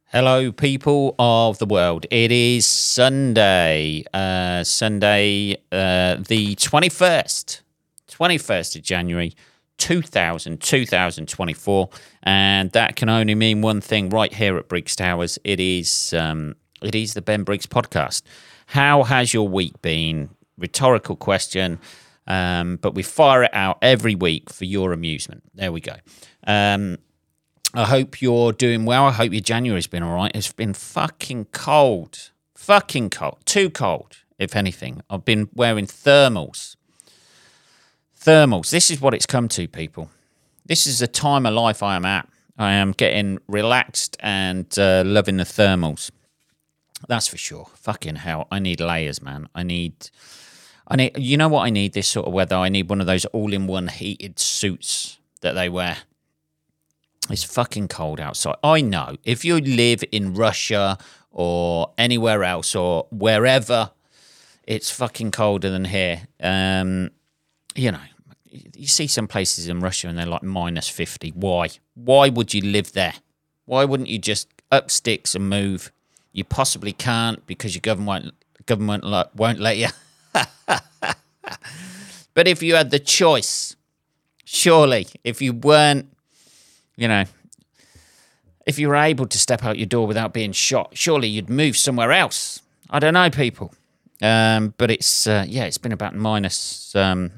Hello, people of the world. It is Sunday, the 21st of January, 2024, and that can only mean one thing right here at Briggs Towers. It is the Ben Briggs podcast. How has your week been? Rhetorical question, but we fire it out every week for your amusement. There we go. I hope you're doing well. I hope your January's been all right. It's been fucking cold. Fucking cold. Too cold, if anything. I've been wearing thermals. This is what it's come to, people. This is the time of life I am at. I am getting relaxed and loving the thermals. That's for sure. Fucking hell. I need layers, man. I need. You know what I need this sort of weather? I need one of those all-in-one heated suits that they wear. It's fucking cold outside. I know. If you live in Russia or anywhere else or wherever, it's fucking colder than here. You know, you see some places in Russia and they're like minus 50. Why? Why would you live there? Why wouldn't you just up sticks and move? You possibly can't because your government won't let you. But if you had the choice, surely, if you weren't, you know, if you were able to step out your door without being shot, surely you'd move somewhere else. I don't know, people. But it's been about minus 8,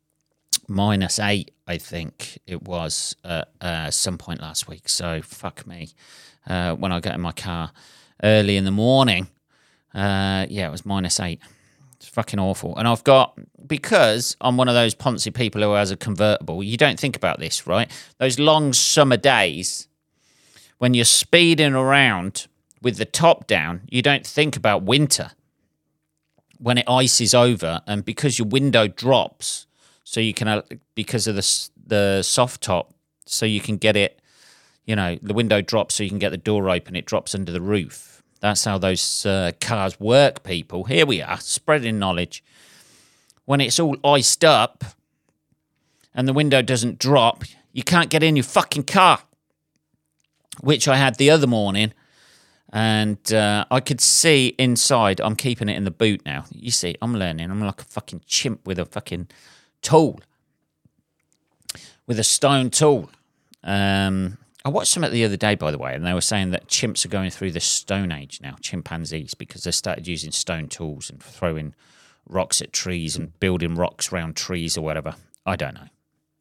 I think it was at some point last week. So fuck me. When I got in my car early in the morning, it was minus 8. It's fucking awful. And because I'm one of those poncy people who has a convertible, you don't think about this, right? Those long summer days when you're speeding around with the top down, you don't think about winter when it ices over, and because your window drops, so you can, because of the soft top, so you can get it, you know, the window drops so you can get the door open, it drops under the roof. That's how those cars work, people. Here we are, spreading knowledge. When it's all iced up and the window doesn't drop, you can't get in your fucking car, which I had the other morning. And I could see inside. I'm keeping it in the boot now. You see, I'm learning. I'm like a fucking chimp with a fucking tool, with a stone tool. I watched something the other day, by the way, and they were saying that chimps are going through the Stone Age now, chimpanzees, because they started using stone tools and throwing rocks at trees and building rocks around trees or whatever. I don't know.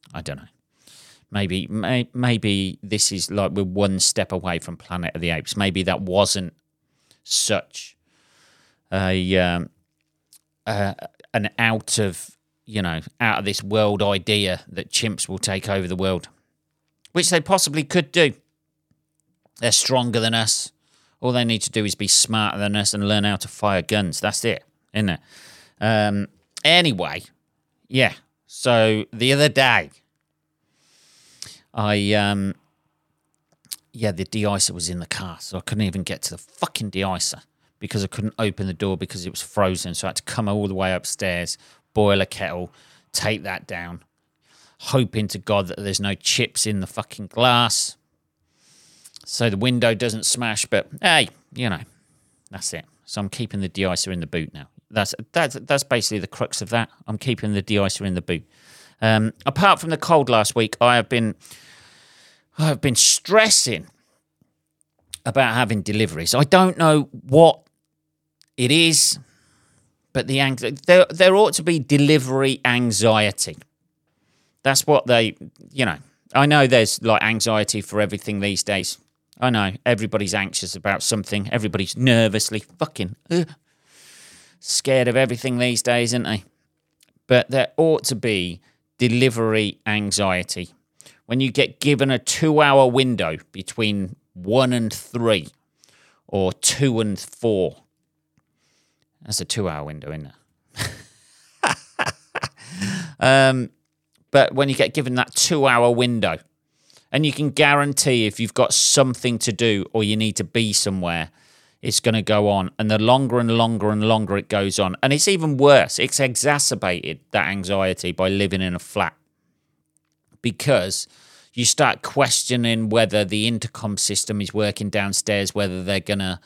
Maybe this is like we're one step away from Planet of the Apes. Maybe that wasn't such an out of this world idea that chimps will take over the world, which they possibly could do. They're stronger than us. All they need to do is be smarter than us and learn how to fire guns. That's it, isn't it? Anyway, yeah. So the other day, the de-icer was in the car, so I couldn't even get to the fucking de-icer because I couldn't open the door because it was frozen. So I had to come all the way upstairs, boil a kettle, take that down, hoping to God that there's no chips in the fucking glass so the window doesn't smash. But hey, that's it. So I'm keeping the de-icer in the boot now. That's basically the crux of that. I'm keeping the de-icer in the boot. Apart from the cold last week, I have been stressing about having deliveries. I don't know what it is, but there ought to be delivery anxiety. That's what I know there's like anxiety for everything these days. I know everybody's anxious about something. Everybody's nervously fucking scared of everything these days, isn't they? But there ought to be delivery anxiety. When you get given a 2-hour window between 1 and 3 or 2 and 4. That's a 2-hour window, isn't it? But when you get given that 2-hour window and you can guarantee if you've got something to do or you need to be somewhere, it's going to go on. And the longer and longer and longer it goes on. And it's even worse. It's exacerbated that anxiety by living in a flat. Because You start questioning whether the intercom system is working downstairs, whether they're going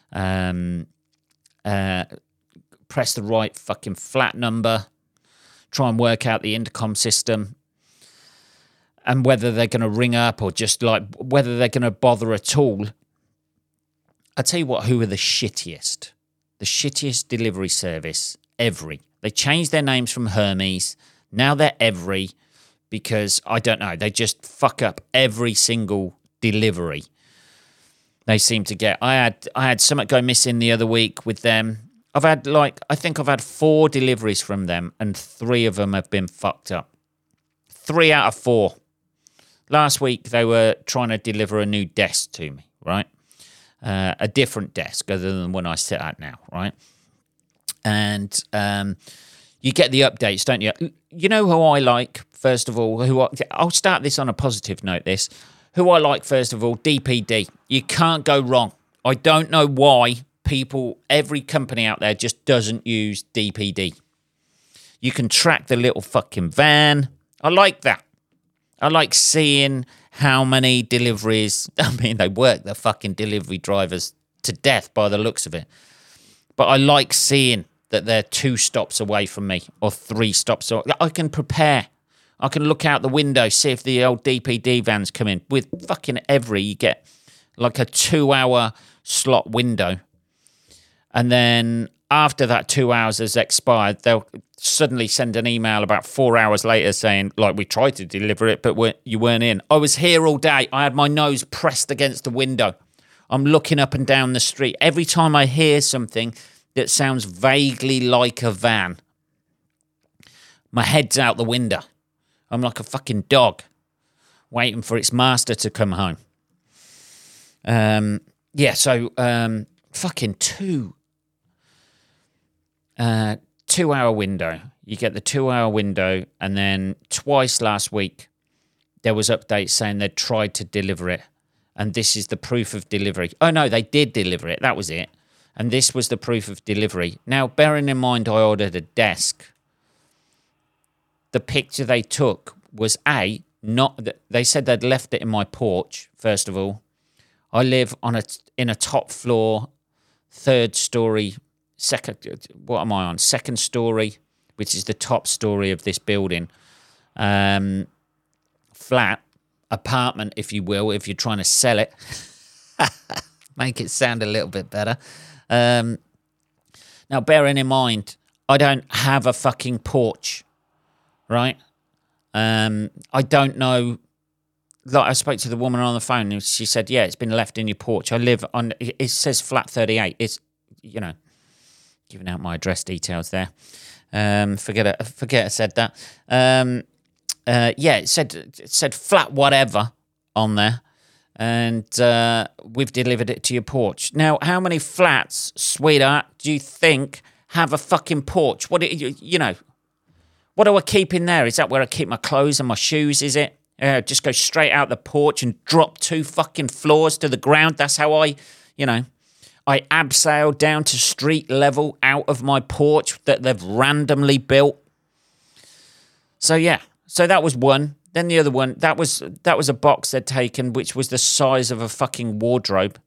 to press the right fucking flat number, try and work out the intercom system, and whether they're going to ring up or just like whether they're going to bother at all. I tell you what, who are the shittiest? The shittiest delivery service, Evri. They changed their names from Hermes. Now they're Evri because, I don't know, they just fuck up every single delivery they seem to get. I had something go missing the other week with them. I think I've had 4 deliveries from them and 3 of them have been fucked up. 3 out of 4. Last week they were trying to deliver a new desk to me, right? A different desk other than the one I sit at now, right? And you get the updates, don't you? You know who I like, first of all? I'll start this on a positive note, this. Who I like, first of all, DPD. You can't go wrong. I don't know why every company out there just doesn't use DPD. You can track the little fucking van. I like that. I like seeing how many deliveries. I mean, they work the fucking delivery drivers to death by the looks of it. But I like seeing that they're 2 stops away from me or 3 stops away. I can prepare. I can look out the window, see if the old DPD vans come in. With fucking Evri, you get like a 2-hour slot window. And then after that 2 hours has expired, they'll suddenly send an email about 4 hours later saying, like, we tried to deliver it, but you weren't in. I was here all day. I had my nose pressed against the window. I'm looking up and down the street. Every time I hear something that sounds vaguely like a van, my head's out the window. I'm like a fucking dog waiting for its master to come home. Fucking 2-hour window. You get the 2-hour window, and then twice last week there was updates saying they'd tried to deliver it, and this is the proof of delivery. Oh no, they did deliver it. That was it. And this was the proof of delivery. Now, bearing in mind I ordered a desk, the picture they took was they said they'd left it in my porch, first of all. I live in a top floor, 3rd story, second story, which is the top story of this building. Flat, apartment, if you will, if you're trying to sell it. Make it sound a little bit better. Now, bearing in mind, I don't have a fucking porch, right? I don't know. Like, I spoke to the woman on the phone and she said, yeah, it's been left in your porch. I live on, it says flat 38. It's, giving out my address details there. Forget I said that. It said flat whatever on there. And we've delivered it to your porch. Now, how many flats, sweetheart, do you think have a fucking porch? What do I keep in there? Is that where I keep my clothes and my shoes, is it? Just go straight out the porch and drop 2 fucking floors to the ground. That's how I abseil down to street level out of my porch that they've randomly built. So, yeah. So that was one. Then the other one, that was a box they'd taken, which was the size of a fucking wardrobe.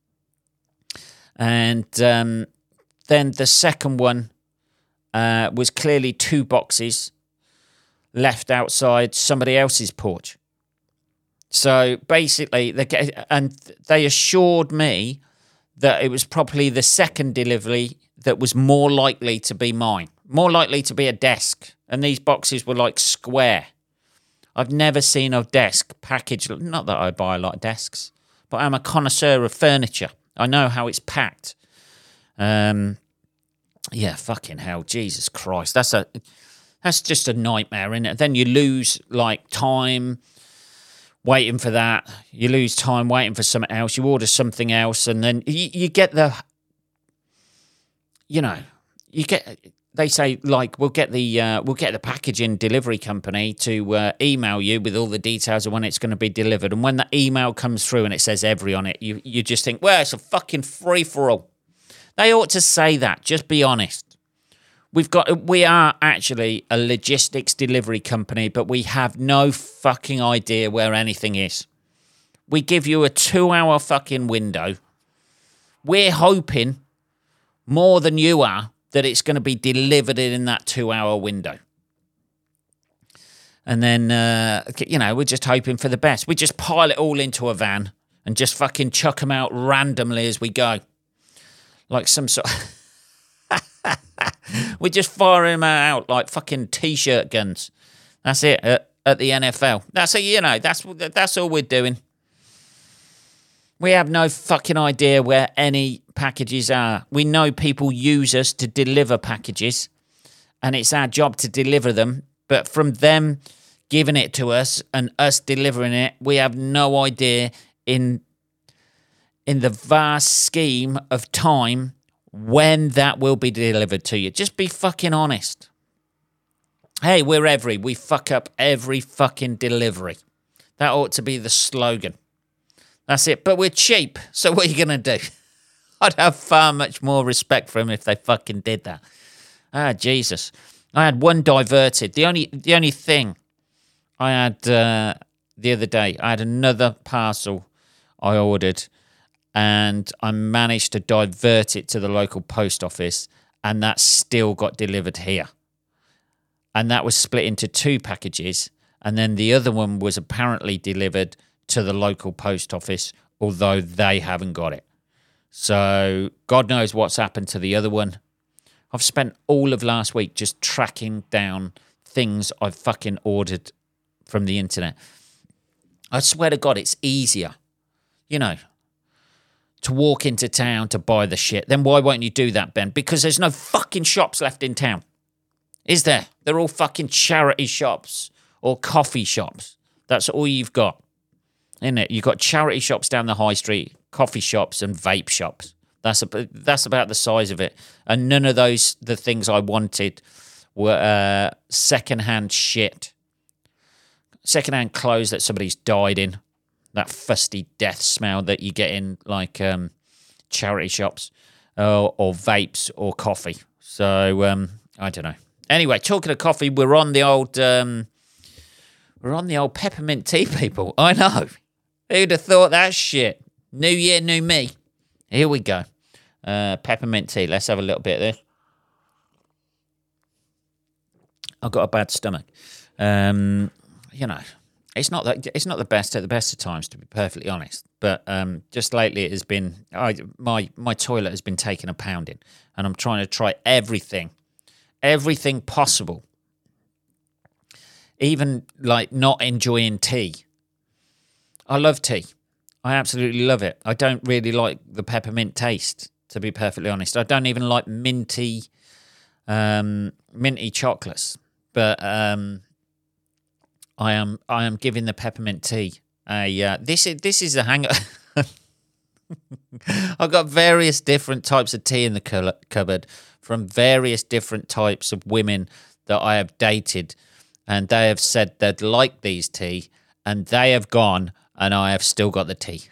And then the second one was clearly 2 boxes left outside somebody else's porch. So basically, they assured me that it was probably the second delivery that was more likely to be mine, more likely to be a desk. And these boxes were like square. I've never seen a desk packaged. Not that I buy a lot of desks, but I'm a connoisseur of furniture. I know how it's packed. Fucking hell, Jesus Christ. That's just a nightmare, isn't it? Then you lose, like, time waiting for that. You lose time waiting for something else. You order something else, and then you get they say, like, we'll get the packaging delivery company to email you with all the details of when it's going to be delivered. And when the email comes through and it says Evri on it, you just think, well, it's a fucking free-for-all. They ought to say that. Just be honest. We are actually a logistics delivery company, but we have no fucking idea where anything is. We give you a 2-hour fucking window. We're hoping more than you are that it's going to be delivered in that 2-hour window. And then, we're just hoping for the best. We just pile it all into a van and just fucking chuck them out randomly as we go. Like some sort of... We're just firing them out like fucking T-shirt guns. That's it, at the NFL. That's all we're doing. We have no fucking idea where any packages are. We know people use us to deliver packages, and it's our job to deliver them. But from them giving it to us and us delivering it, we have no idea in the vast scheme of time when that will be delivered to you. Just be fucking honest. Hey, we fuck up every fucking delivery. That ought to be the slogan. That's it. But we're cheap, so what are you going to do? I'd have far much more respect for them if they fucking did that. Ah, Jesus. I had one diverted. The only thing I had the other day, I had another parcel I ordered, and I managed to divert it to the local post office, and that still got delivered here. And that was split into 2 packages, and then the other one was apparently delivered to the local post office, although they haven't got it. So God knows what's happened to the other one. I've spent all of last week just tracking down things I've fucking ordered from the internet. I swear to God, it's easier, to walk into town to buy the shit. Then why won't you do that, Ben? Because there's no fucking shops left in town. Is there? They're all fucking charity shops or coffee shops. That's all you've got, isn't it? You've got charity shops down the high street, coffee shops and vape shops. That's about the size of it. And none of the things I wanted were second-hand shit. Second-hand clothes that somebody's died in. That fusty death smell that you get in like charity shops or vapes or coffee. So I don't know. Anyway, talking of coffee, we're on the old peppermint tea, people. I know. Who'd have thought that shit? New year, new me. Here we go. Peppermint tea. Let's have a little bit of this. I've got a bad stomach. It's not the best at the best of times, to be perfectly honest. But just lately, it has been my toilet has been taking a pounding, and I'm trying to try everything possible. Even like not enjoying tea. I love tea. I absolutely love it. I don't really like the peppermint taste, to be perfectly honest. I don't even like minty chocolates. But I am giving the peppermint tea a this is a hang. I've got various different types of tea in the cupboard from various different types of women that I have dated, and they have said they'd like these tea, and they have gone, and I have still got the tea.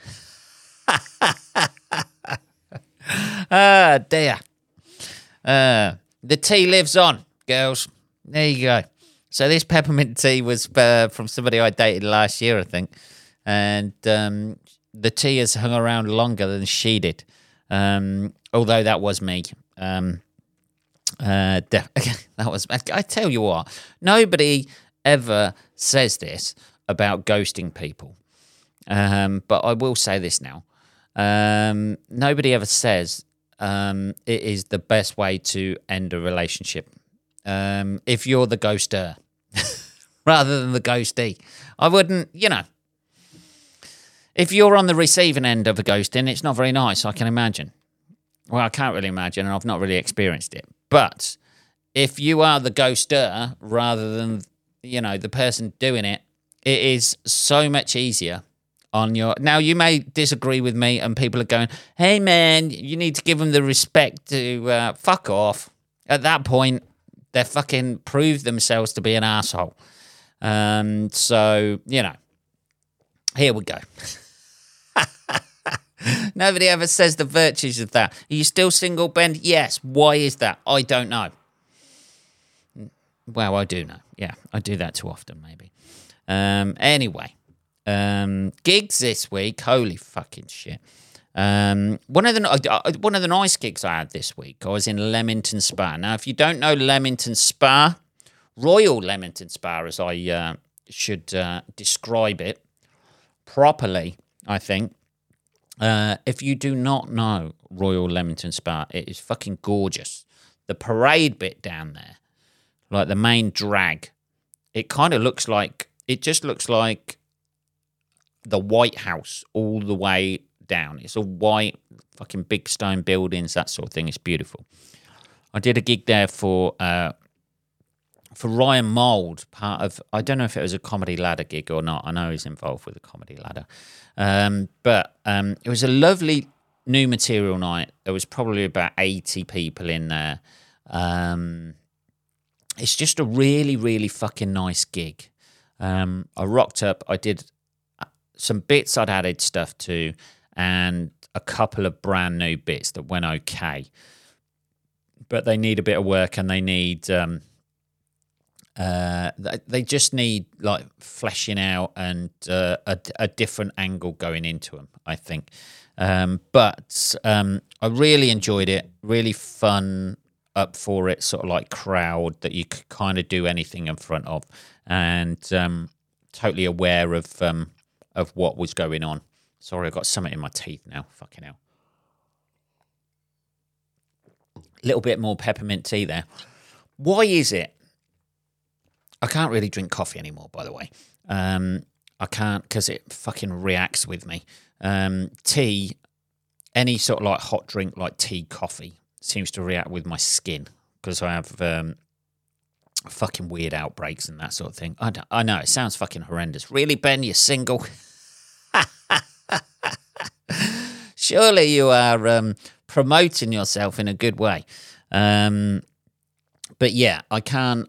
Ah, dear. The tea lives on, girls. There you go. So this peppermint tea was from somebody I dated last year, I think. And the tea has hung around longer than she did. Although that was me. That was. I tell you what, nobody ever says this about ghosting people. But I will say this now. Nobody ever says it is the best way to end a relationship. If you're the ghoster rather than the ghostee, I wouldn't, if you're on the receiving end of a ghosting, it's not very nice, I can imagine. Well, I can't really imagine, and I've not really experienced it. But if you are the ghoster rather than, the person doing it, it is so much easier on your... Now, you may disagree with me, and people are going, hey, man, you need to give them the respect to fuck off. At that point, they fucking proved themselves to be an asshole. So, here we go. Nobody ever says the virtues of that. Are you still single, Ben? Yes. Why is that? I don't know. Well, I do know. Yeah, I do that too often, maybe. Anyway, gigs this week. Holy fucking shit. One of the nice gigs I had this week, I was in Leamington Spa. Now, if you don't know Leamington Spa, Royal Leamington Spa, as I should describe it properly, I think. If you do not know Royal Leamington Spa, it is fucking gorgeous. The parade bit down there, like the main drag, it kind of looks like the White House all the way down. It's all white, fucking big stone buildings, that sort of thing. It's beautiful. I did a gig there for Ryan Mould, part of, I don't know if it was a Comedy Ladder gig or not. I know he's involved with the Comedy Ladder. But it was a lovely new material night. There was probably about 80 people in there. It's just a really, really fucking nice gig. I rocked up. I did some bits I'd added stuff to and a couple of brand new bits that went okay. But they need a bit of work and they need... they just need like fleshing out and a different angle going into them, I think. But I really enjoyed it. Really fun, up for it, sort of like crowd that you could kind of do anything in front of, and totally aware of what was going on. Sorry, I got something in my teeth now. Fucking hell. A little bit more peppermint tea there. Why is it? I can't really drink coffee anymore, by the way. I can't because it fucking reacts with me. Tea, any sort of like hot drink like tea, coffee, seems to react with my skin because I have fucking weird outbreaks and that sort of thing. I know, it sounds fucking horrendous. Really, Ben, you're single? Surely you are promoting yourself in a good way. But yeah, I can't...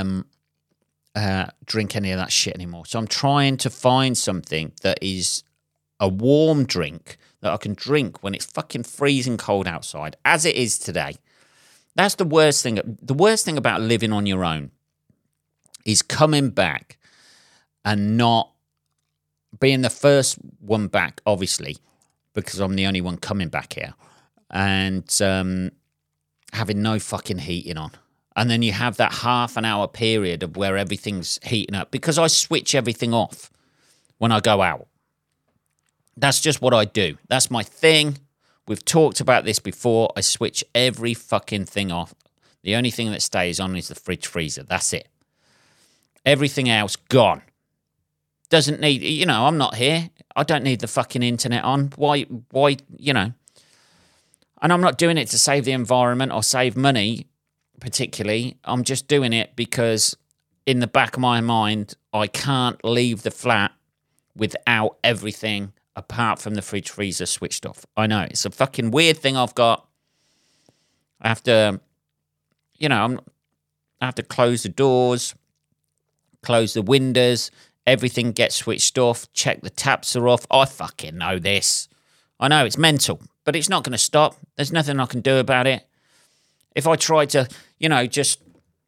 drink any of that shit anymore. So I'm trying to find something that is a warm drink that I can drink when it's fucking freezing cold outside, as it is today. That's the worst thing. The worst thing about living on your own is coming back and not being the first one back, obviously, because I'm the only one coming back here, and having no fucking heating on. And then you have that half an hour period of where everything's heating up because I switch everything off when I go out. That's just what I do. That's my thing. We've talked about this before. I switch every fucking thing off. The only thing that stays on is the fridge freezer. That's it. Everything else, gone. Doesn't need, I'm not here. I don't need the fucking internet on. Why, And I'm not doing it to save the environment or save money, particularly. I'm just doing it because in the back of my mind, I can't leave the flat without everything apart from the fridge freezer switched off. I know, it's a fucking weird thing I've got. I have to, I have to close the doors, close the windows, everything gets switched off, check the taps are off. I fucking know this. I know, it's mental, but it's not going to stop. There's nothing I can do about it. If I try to, just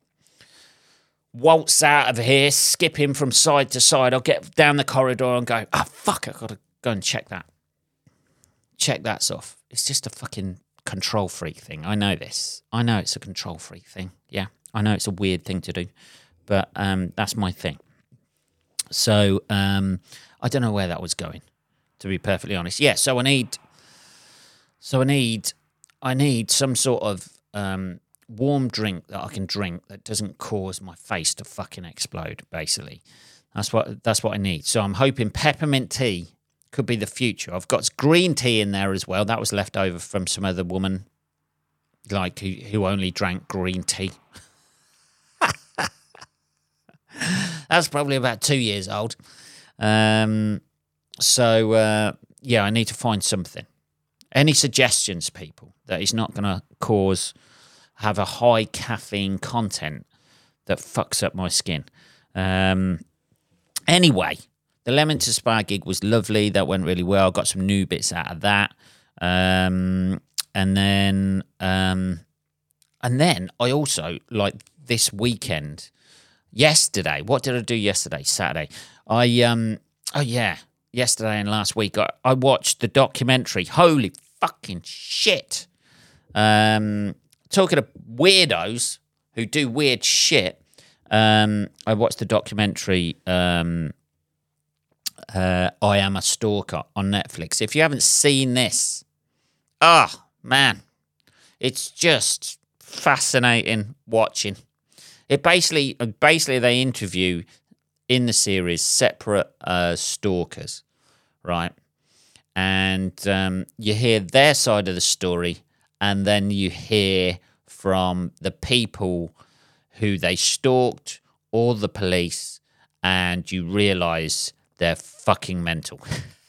waltz out of here, skipping from side to side, I'll get down the corridor and go, fuck, I've got to go and check that. Check that's off. It's just a fucking control freak thing. I know this. I know it's a control freak thing. Yeah, I know it's a weird thing to do, but that's my thing. So I don't know where that was going, to be perfectly honest. Yeah, so I need some sort of warm drink that I can drink that doesn't cause my face to fucking explode, basically. That's what I need. So I'm hoping peppermint tea could be the future. I've got green tea in there as well. That was left over from some other woman, like who only drank green tea. That's probably about 2 years old. So I need to find something. Any suggestions, people, that is not going to have a high caffeine content that fucks up my skin. Anyway, the Leamington Spa gig was lovely. That went really well. Got some new bits out of that. And then And then I also, like this weekend, yesterday, what did I do yesterday? Saturday. Yesterday and last week, I watched the documentary. Holy fucking shit. Talking of weirdos who do weird shit, I watched the documentary I Am a Stalker on Netflix. If you haven't seen this, man, it's just fascinating watching. It basically they interview in the series separate stalkers, right? And you hear their side of the story, and then you hear from the people who they stalked or the police, and you realise they're fucking mental.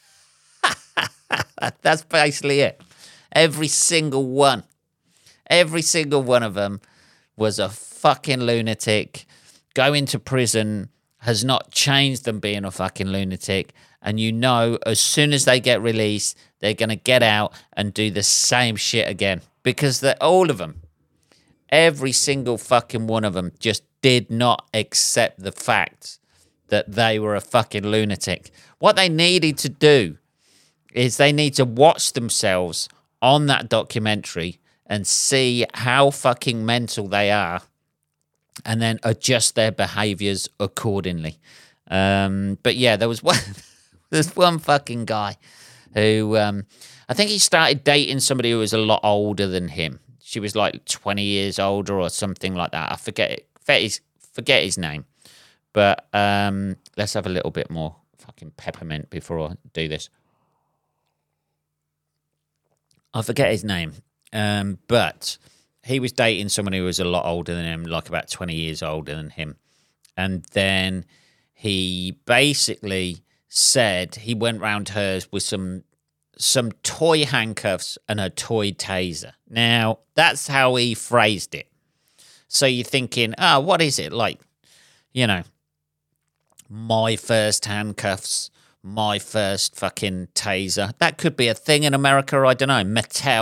That's basically it. Every single one of them was a fucking lunatic. Going to prison has not changed them being a fucking lunatic. And you know, as soon as they get released, they're going to get out and do the same shit again. Because all of them, every single fucking one of them just did not accept the fact that they were a fucking lunatic. What they needed to do is they need to watch themselves on that documentary and see how fucking mental they are, and then adjust their behaviours accordingly. But yeah, there's one fucking guy who I think he started dating somebody who was a lot older than him. She was like 20 years older or something like that. I forget his name. But let's have a little bit more fucking peppermint before I do this. I forget his name. But he was dating someone who was a lot older than him, like about 20 years older than him. And then he basically said he went round hers with some toy handcuffs and a toy taser. Now, that's how he phrased it. So you're thinking, what is it? Like, you know, my first handcuffs, my first fucking taser. That could be a thing in America, I don't know.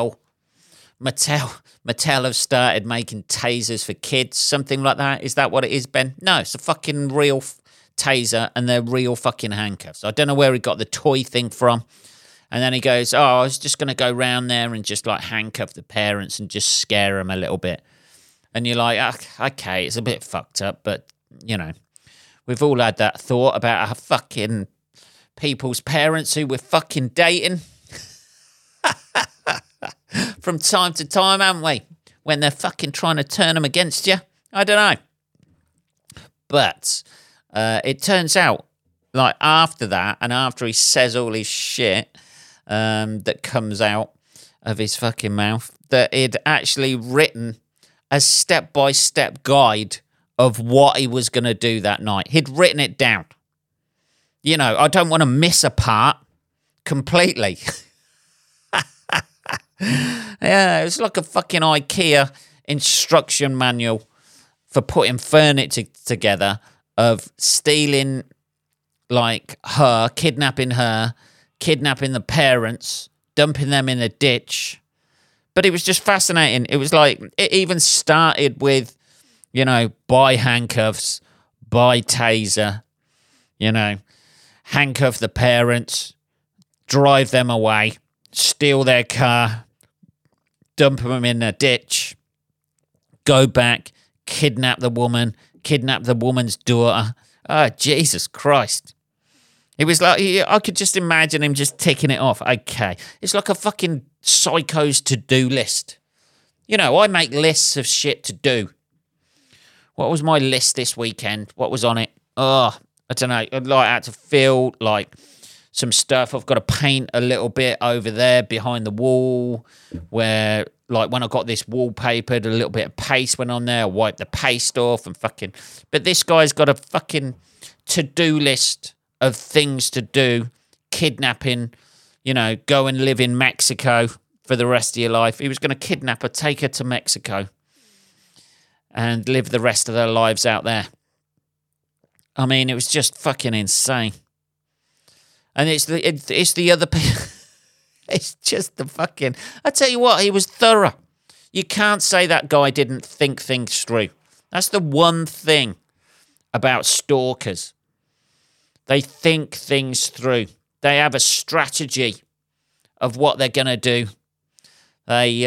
Mattel have started making tasers for kids, something like that. Is that what it is, Ben? No, it's a fucking real taser and they're real fucking handcuffs. I don't know where he got the toy thing from. And then he goes, I was just going to go round there and just like handcuff the parents and just scare them a little bit. And you're like, okay, it's a bit fucked up, but, you know, we've all had that thought about our fucking people's parents who we're fucking dating. From time to time, haven't we? When they're fucking trying to turn them against you. I don't know. But it turns out, like, after that, and after he says all his shit that comes out of his fucking mouth, that he'd actually written a step-by-step guide of what he was going to do that night. He'd written it down. You know, I don't want to miss a part completely. Yeah, it was like a fucking IKEA instruction manual for putting furniture together of stealing, like, kidnapping the parents, dumping them in a ditch. But it was just fascinating. It was like, it even started with, you know, buy handcuffs, buy taser, you know, handcuff the parents, drive them away, steal their car, dump them in a ditch, go back, kidnap the woman's daughter. Oh, Jesus Christ. It was like, I could just imagine him just ticking it off. Okay. It's like a fucking psycho's to-do list. You know, I make lists of shit to do. What was my list this weekend? What was on it? I don't know. I had to fill, like, some stuff. I've got to paint a little bit over there behind the wall where, like, when I got this wallpapered, a little bit of paste went on there. I wiped the paste off and fucking... But this guy's got a fucking to-do list of things to do. Kidnapping, you know, go and live in Mexico for the rest of your life. He was going to kidnap her, take her to Mexico and live the rest of their lives out there. I mean, it was just fucking insane. And it's the other people. It's just the fucking... I tell you what, he was thorough. You can't say that guy didn't think things through. That's the one thing about stalkers. They think things through. They have a strategy of what they're going to do. They,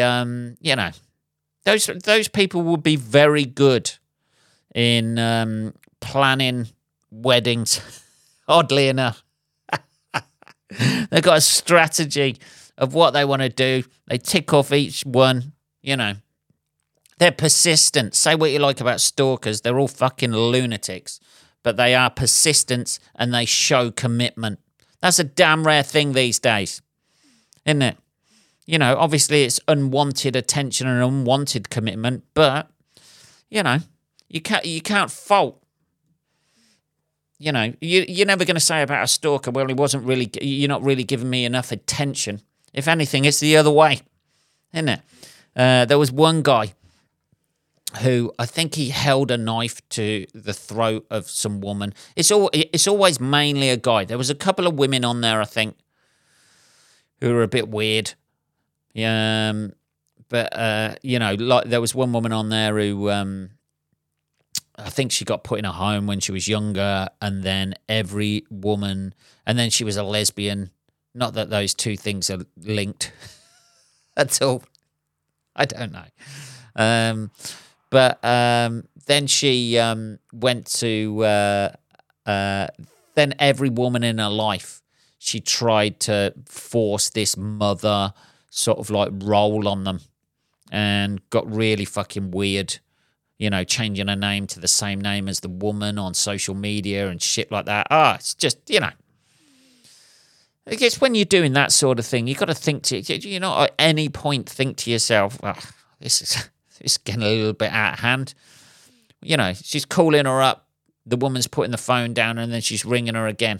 those people will be very good in planning weddings, oddly enough. They've got a strategy of what they want to do. They tick off each one, They're persistent. Say what you like about stalkers. They're all fucking lunatics. But they are persistent and they show commitment. That's a damn rare thing these days, isn't it? Obviously it's unwanted attention and unwanted commitment, but, you can't fault. You're never going to say about a stalker, well, you're not really giving me enough attention. If anything, it's the other way, isn't it? There was one guy who I think he held a knife to the throat of some woman. It's always mainly a guy. There was a couple of women on there, I think, who were a bit weird. But like there was one woman on there who I think she got put in a home when she was younger, and then and then she was a lesbian. Not that those two things are linked at all. I don't know. But then she went to, then every woman in her life, she tried to force this mother sort of like role on them and got really fucking weird, changing her name to the same name as the woman on social media and shit like that. It's just, I guess when you're doing that sort of thing, you got to think at any point think to yourself, this is getting a little bit out of hand. She's calling her up, the woman's putting the phone down, and then she's ringing her again.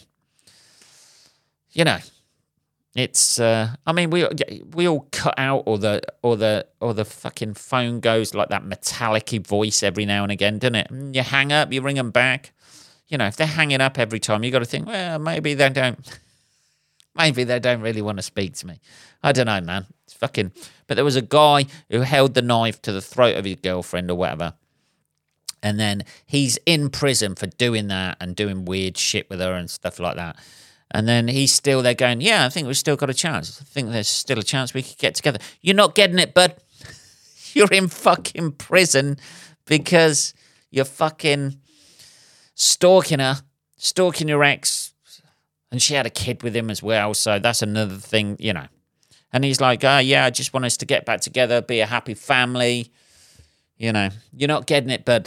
It's we all cut out or the fucking phone goes like that metallic-y voice every now and again, doesn't it? And you hang up, you ring them back. If they're hanging up every time, you got to think, well, maybe they don't really want to speak to me. I don't know, man. It's fucking. But there was a guy who held the knife to the throat of his girlfriend or whatever, and then he's in prison for doing that and doing weird shit with her and stuff like that. And then he's still there going, yeah, I think we've still got a chance. I think there's still a chance we could get together. You're not getting it, bud. You're in fucking prison because you're fucking stalking her, stalking your ex, and she had a kid with him as well. So that's another thing, And he's like, yeah, I just want us to get back together, be a happy family. You're not getting it, bud.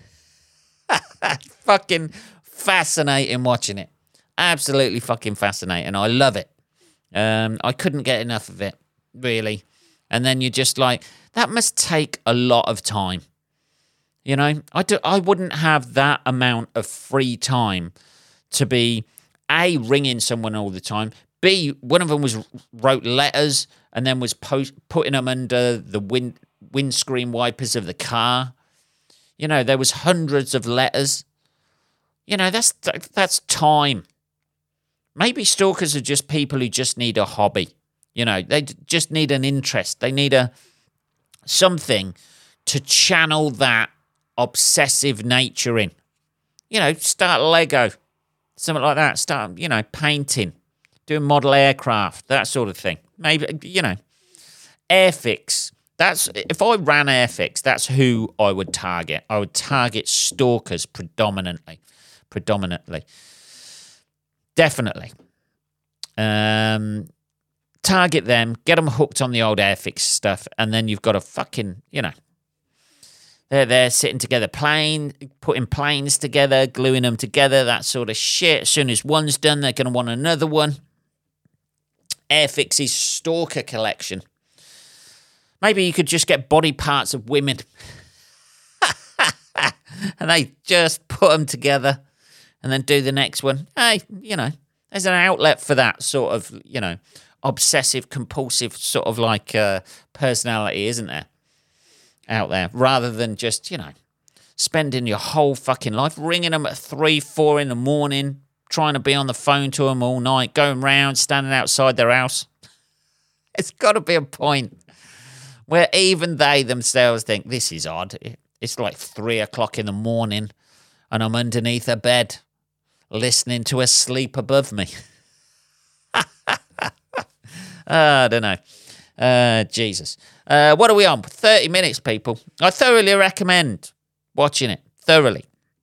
Fucking fascinating watching it. Absolutely fucking fascinating. I love it. I couldn't get enough of it, really. And then you're just like, that must take a lot of time. I wouldn't have that amount of free time to be, A, ringing someone all the time. B, one of them wrote letters and then was putting them under the windscreen wipers of the car. There was hundreds of letters. That's time. Maybe stalkers are just people who just need a hobby. They just need an interest. They need something to channel that obsessive nature in. Start Lego, something like that. Start, painting, doing model aircraft, that sort of thing. Maybe, Airfix. If I ran Airfix, that's who I would target. I would target stalkers predominantly. Definitely. Target them, get them hooked on the old Airfix stuff, and then you've got a fucking, they're there sitting together, putting planes together, gluing them together, that sort of shit. As soon as one's done, they're going to want another one. Airfix's stalker collection. Maybe you could just get body parts of women and they just put them together and then do the next one. Hey, there's an outlet for that sort of, obsessive, compulsive sort of like personality, isn't there? Out there, rather than just, spending your whole fucking life ringing them at 3, 4 in the morning, trying to be on the phone to them all night, going round, standing outside their house. It's got to be a point where even they themselves think, this is odd. It's like 3 o'clock in the morning and I'm underneath a bed listening to a sleep above me. I don't know. Jesus. What are we on? 30 minutes, people. I thoroughly recommend watching it. Thoroughly.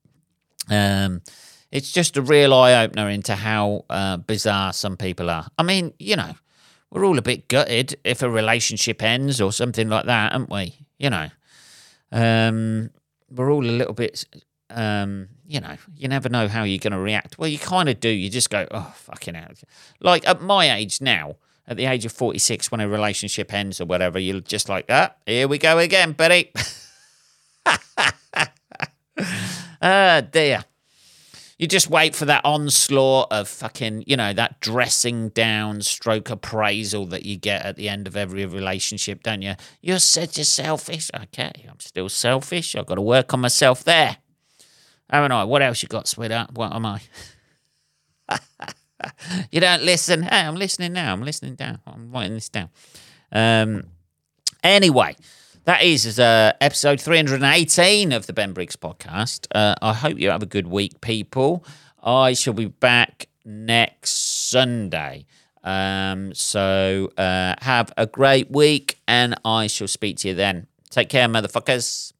It's just a real eye-opener into how bizarre some people are. I mean, you know, we're all a bit gutted if a relationship ends or something like that, aren't we? You know. We're all a little bit, you know, you never know how you're going to react. Well, you kind of do. You just go, oh, fucking hell. Like at my age now, at the age of 46, when a relationship ends or whatever, you're just like, here we go again, buddy. Dear. You just wait for that onslaught of fucking, you know, that dressing down stroke appraisal that you get at the end of every relationship, don't you? You're such a selfish. Okay, I'm still selfish. I've got to work on myself there. Haven't I? What else you got, sweetheart? What am I? You don't listen. Hey, I'm listening now. I'm listening down. I'm writing this down. Anyway, that is episode 318 of the Ben Briggs podcast. I hope you have a good week, people. I shall be back next Sunday. So have a great week, and I shall speak to you then. Take care, motherfuckers.